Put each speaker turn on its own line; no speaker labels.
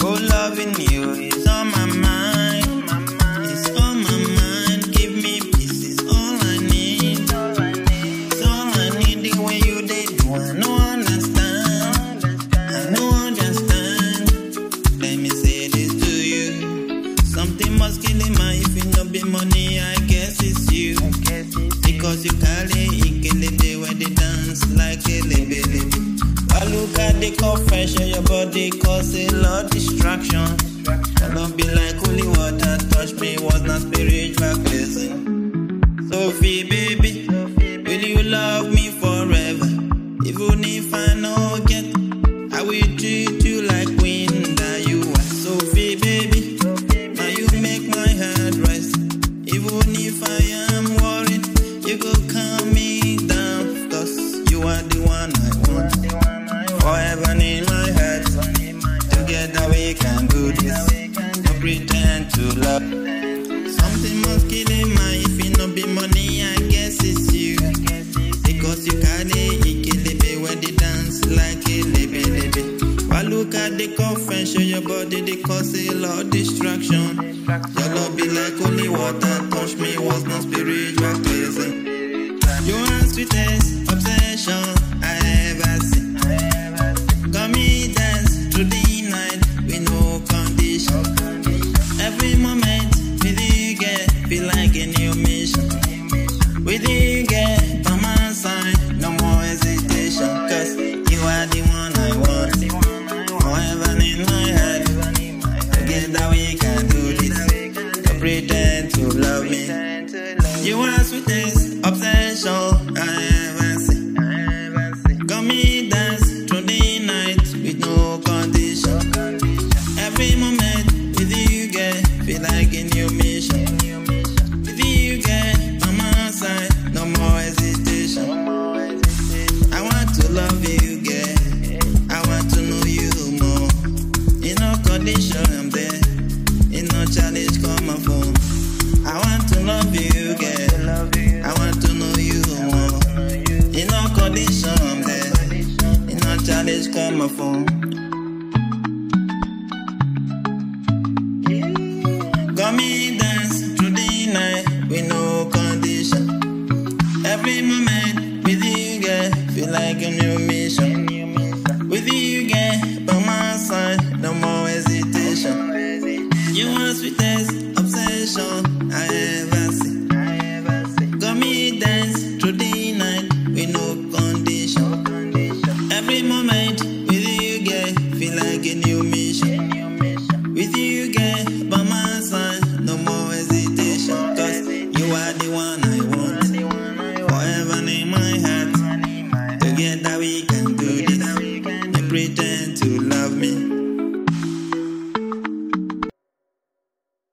Oh, loving you is on my mind. It's on my mind. Give me peace, it's all I need. It's all I need. The way you did, do I no understand? I no understand. Let me say this to you. Something must kill him, if it no be money, I guess it's you. Because you carry Ikelebe when they dance like a lebele. I look at the confession, your body cause a lot of distraction. I don't be like holy water, touch me was not spiritual blessing. Sophie, baby, will you love me forever? Even if I no get, I will treat you like queen that you are. Sophie, baby, now you make my heart rest. Even if I am worried, you go calm me down, cause you are the one I want. Forever in my heart, together we can do this. No pretend to love. Something must kill him, if it no be money, I guess it's you. Because you carry Ikelebe when they dance like a lebelebe. I look at the confession, your body they cause a lot of distraction. Your love be like holy water, touch me was no spiritual blessing. You are sweetest obsession I ever see. Got me dance through the night with no condition. Every moment with you get feel like a new mission. With you get by my side, no more hesitation. Cause you are the one I want. Forever in my heart, together we can do this. Don't pretend to love me. You are sweetest obsession I ever see. Got me dance through the night with no condition. Every moment with you get feel like a new mission. With you get by my side, no more hesitation. I want to love you, girl. I want to know you more. In no condition I'm there. In no challenge call my phone. I want to love you, girl. I want to know you more. In no condition I'm there. In no challenge call my phone. Got me dance through the night with no condition. Every moment with you, girl, feel like a new mission. With you, girl, by my side, no more hesitation. You are sweetest obsession I ever see. Got me dance through the night with no condition. Every moment with you, girl, feel like a new mission. With you, girl, by my side, no more hesitation. Cause you are the one I want. Forever in my heart, together we can do this. Don't pretend to